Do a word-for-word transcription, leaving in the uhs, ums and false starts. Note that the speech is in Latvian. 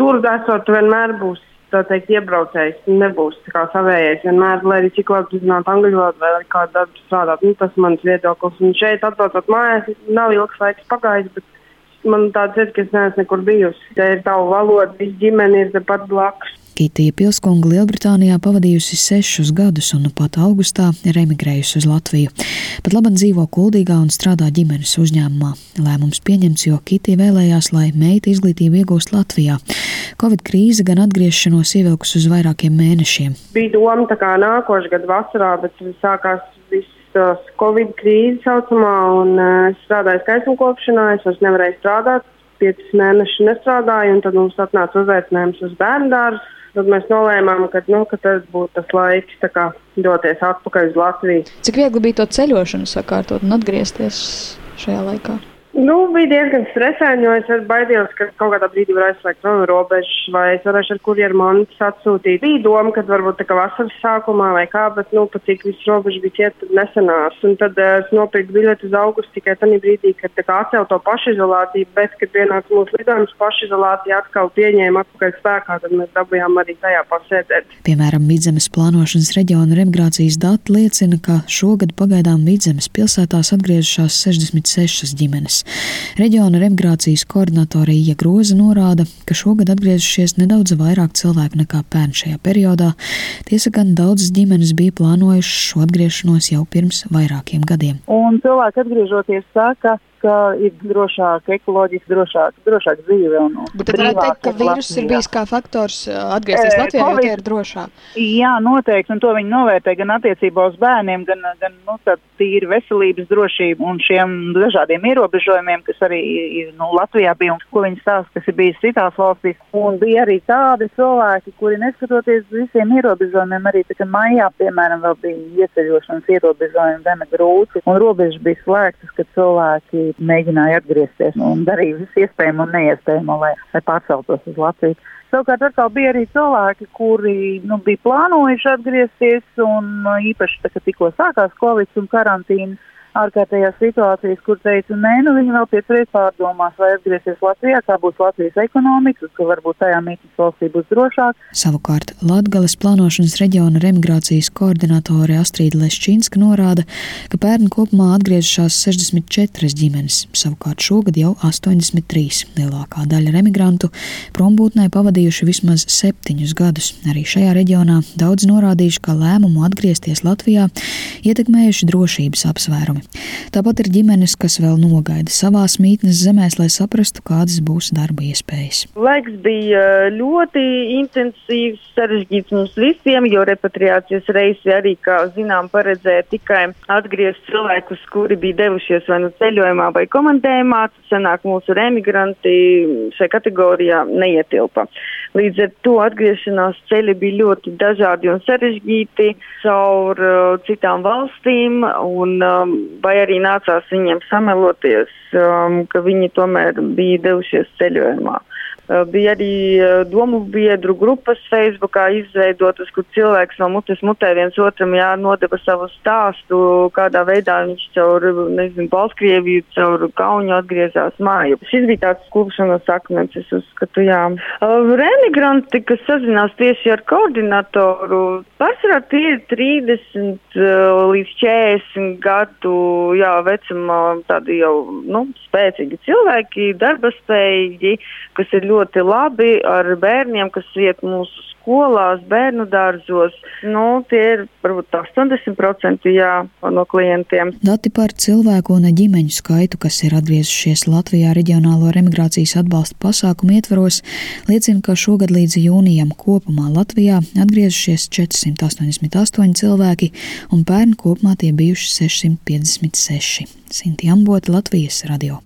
tur esot vienmēr būs, tā teikt, iebraucējs, nebūs tā kā savējais vienmēr, lai arī cik labi zinātu angļu valodu vai arī kādu darbu strādāt. Nu, tas mans viedoklis. Un šeit atbraucot mājās, nav ilgs laiks pagājis, bet man tāds ir, ka es neesmu nekur bijusi. Te ir tavu valodu, viss ģimene ir tepat blakus. Kitija Pilskunga Lielbritānijā pavadījusi sešus gadus un nu pat augustā ir emigrējusi uz Latviju. Pat labam dzīvo Kuldīgā un strādā ģimenes uzņēmumā. Lēmums pieņemts, jo Kitija vēlējās, lai meita izglītību iegūst Latvijā. Covid krīze gan atgriešanos ievilkus uz vairākiem mēnešiem. Bija doma tā kā nākošais gadu vasarā, bet sākās viss Covid krīze saucamā un es strādāju skaistumkopšanā, es vairs nevarēju strādāt, piecus mēnešus nestrādāju un tad mums atnāca uzaicinājums uz bērndārzu. Tad mēs nolēmām, ka, nu, ka tas būtu tas laiks tā kā doties atpakaļ uz Latviju. Cik viegli bija to ceļošanu sakārtot un atgriezties šajā laikā? Nu, bija diezgan stresaini, jo es baidījos, ka kaut kādā brīdī var aizslēgt no robežas, vai es varēšu ar kurjeru monētas atsūtīt. Bija doma, ka varbūt tā kā vasaras sākumā vai kā, bet, nu, pat cik viss robežas bija ciet, tad nesanās. Un tad uh, es nopirku biļeti uz augustu tikai tajā brīdī, kad tā kā atcēl to pašizolāciju, bet, kad pienāca mūsu lidojums pašizolācija atkal pieņēma atpakaļ spēkā, tad mēs dabujām arī tajā pasēdēt. Piemēram, Vidzemes plānošanas reģiona remigrācijas dati liecina, ka šogad pagaidām Vidzemes pilsētās atgriežušās sešdesmit sešas ģimenes. Reģiona remigrācijas koordinatore Ija Groza norāda, ka šogad atgriezušies nedaudz vairāk cilvēku nekā pērn šajā periodā. Tiesa gan daudzas ģimenes bija plānojušas šo atgriešanos jau pirms vairākiem gadiem. Un cilvēki atgriežoties saka, ka ir drošāk, ekoloģiski drošāk, drošāk dzīve. Un, un Bet tad varētu teikt, ka vīrus ir bijis kā faktors atgriezties Latvijā, jo tie ir drošāk. Jā, noteikti, un to viņi novērtē gan attiecībā uz bērniem, gan, gan nu, tīri veselības drošību un šiem dažādiem ierobežojumiem, kas arī nu, Latvijā bija un ko viņi stāsta, kas ir bijis citās valstīs. Un bija arī tādi cilvēki, kuri neskatoties visiem ierobežojumiem, arī tā kā maijā, piemēram, vēl bija ieceļošanas ierobežojumi gana grūti, un robežas bija slēgtas, kad cilvēki mēģināja atgriezties un darīja visu iespējamo un neiespējamo, lai, lai pārceltos uz Latviju. Savukārt atkal bija arī cilvēki, kuri nu, bija plānojuši atgriezties un īpaši tā, ka tikko sākās Covid un karantīna ārkārtējās situācijas, kur teica, nē, nu viņi vēl piecreiz pārdomās, vai atgriezties Latvijā, kā būs Latvijas ekonomika, ka varbūt tajā mītnes valstī būs drošāk. Savukārt Latgales plānošanas reģiona remigrācijas koordinatore Astrīda Leščinska norāda, ka pērn kopumā atgriežušās sešdesmit četras ģimenes, savukārt šogad jau astoņdesmit trīs. Lielākā daļa remigrantu prombūtnē pavadījuši vismaz septiņus gadus. Arī šajā reģionā daudz norādījuši, ka lēmumu atgriezties Latvijā ietekmējuši drošības apsvērumi. Tāpat ir ģimenes, kas vēl nogaida savās mītnes zemēs, lai saprastu, kādas būs darba iespējas. Laiks bija ļoti intensīvs, sarežģīts mums visiem, jo repatriācijas reisi arī, kā zinām, paredzēja tikai atgriezt cilvēkus, kuri bija devušies vai nu ceļojumā vai komandējumā. Senāk mūsu remigranti šai kategorijā neietilpa. Līdz ar to atgriešanās ceļi bija ļoti dažādi un sarežģīti caur uh, citām valstīm, un, um, vai arī nācās viņiem sameloties, um, ka viņi tomēr bija devušies ceļojumā. Uh, bija arī uh, domu biedru grupas Facebookā izveidotas, kur cilvēks no mutes mutē viens otram jānodeva savu stāstu, kādā veidā viņš caur, nezinu, Baltkrieviju, caur Kaunu atgriezās māju. Šis bija tāds klupšanas akmens, es uzskatu, jā. Uh, remigranti, kas sazinās tieši ar koordinatoru, pārsvarā tie ir trīsdesmit uh, līdz četrdesmit gadu, jā, vecumā tādi jau, nu, spēcīgi cilvēki, darbaspējīgi, kas ir ļoti labi ar bērniem, kas iet mūsu skolās, bērnu dārzos. Nu, tie ir varbūt astoņdesmit procenti jā, no klientiem. Dati par cilvēku un ģimeņu skaitu, kas ir atgriezušies Latvijā reģionālo remigrācijas atbalsta pasākumu ietvaros, liecina, ka šogad līdz jūnijam kopumā Latvijā atgriezušies četrsimt astoņdesmit astoņi cilvēki un pērn kopumā tie bijuši sešsimt piecdesmit seši. Sinti Ambota, Latvijas radio.